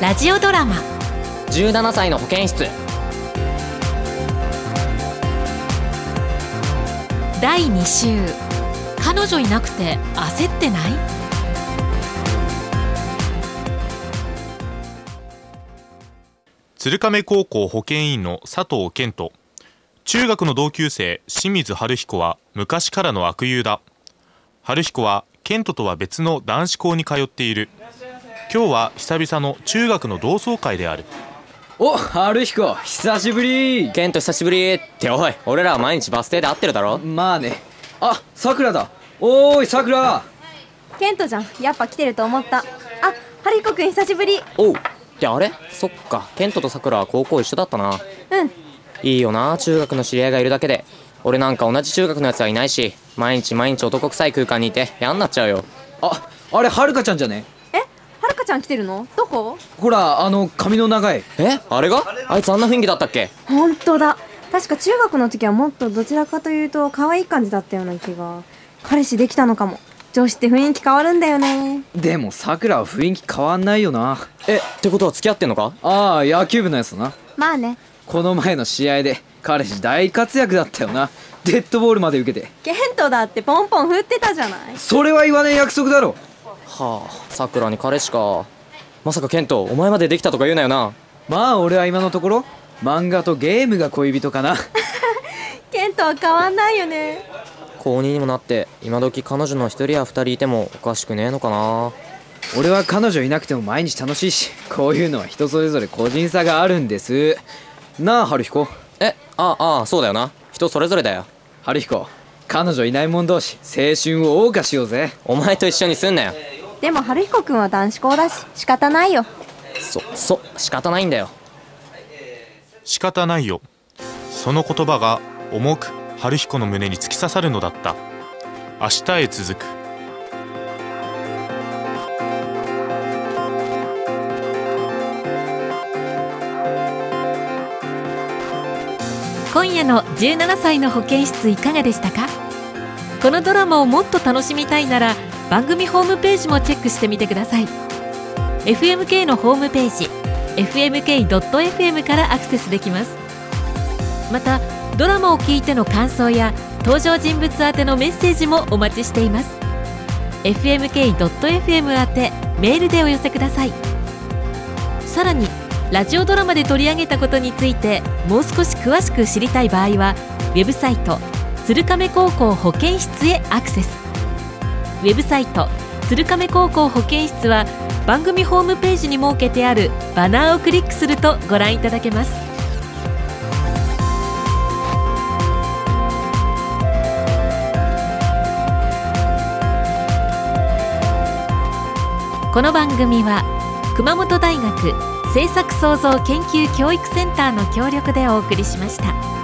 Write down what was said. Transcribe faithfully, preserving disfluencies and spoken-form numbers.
ラジオドラマじゅうななさいの保健室だいに週。彼女いなくて焦ってない？ 鶴亀高校保健委員の佐藤健と中学の同級生清水春彦は昔からの悪友だ。春彦は健ととは別の男子校に通っている。今日は久々の中学の同窓会である。 お、春彦久しぶり。 ケント久しぶりっておい、俺らは毎日バス停で会ってるだろ。 まあね。あ、さくらだ。おーいさくら。 ケントじゃん、やっぱ来てると思った。あ、春彦くん久しぶり。 おうってあれ、そっか、ケントとさくらは高校一緒だったな。 うん。 いいよな、中学の知り合いがいるだけで。俺なんか同じ中学のやつはいないし、毎日毎日男臭い空間にいて嫌になっちゃうよ。 あ、あれはるかちゃんじゃね。 え、はるかちゃん来てるの？どこ？ ほら、あの髪の長い。 え、あれが？あいつあんな雰囲気だったっけ？ ほんとだ。確か中学の時はもっとどちらかというと可愛い感じだったような気が。彼氏できたのかも。女子って雰囲気変わるんだよね。 でもさくらは雰囲気変わんないよな。 え、ってことは付き合ってんのか？ ああ、野球部のやつな。 まあね。 この前の試合で彼氏大活躍だったよな。デッドボールまで受けて。 ケントだってポンポン振ってたじゃない。 それは言わねえ約束だろ。 はあ、さくらに彼氏か。まさかケントお前までできたとか言うなよな。 まあ俺は今のところ漫画とゲームが恋人かな。 ケントは変わんないよね。 高ににもなって今時彼女の一人や二人いてもおかしくねえのかな。 俺は彼女いなくても毎日楽しいし、こういうのは人それぞれ個人差があるんですなあ。春彦。 え、ああ、ああ、そうだよな、人それぞれだよ。 春彦、彼女いない者同士青春を謳歌しようぜ。 お前と一緒にすんなよ。 でも春彦くんは男子校だし仕方ないよ。 そ、そ、仕方ないんだよ。 仕方ないよ。その言葉が重く春彦の胸に突き刺さるのだった。明日へ続く。 今夜のじゅうななさいの保健室いかがでしたか？このドラマをもっと楽しみたいなら番組ホームページもチェックしてみてください。 エフエムケー のホームページ エフエムケードットエフエム からアクセスできます。またドラマを聞いての感想や登場人物宛てのメッセージもお待ちしています。 エフエムケードットエフエム 宛てメールでお寄せください。さらにラジオドラマで取り上げたことについてもう少し詳しく知りたい場合はウェブサイト鶴亀高校保健室へアクセス。ウェブサイト鶴亀高校保健室は番組ホームページに設けてあるバナーをクリックするとご覧いただけます。この番組は熊本大学政策創造研究教育センターの協力でお送りしました。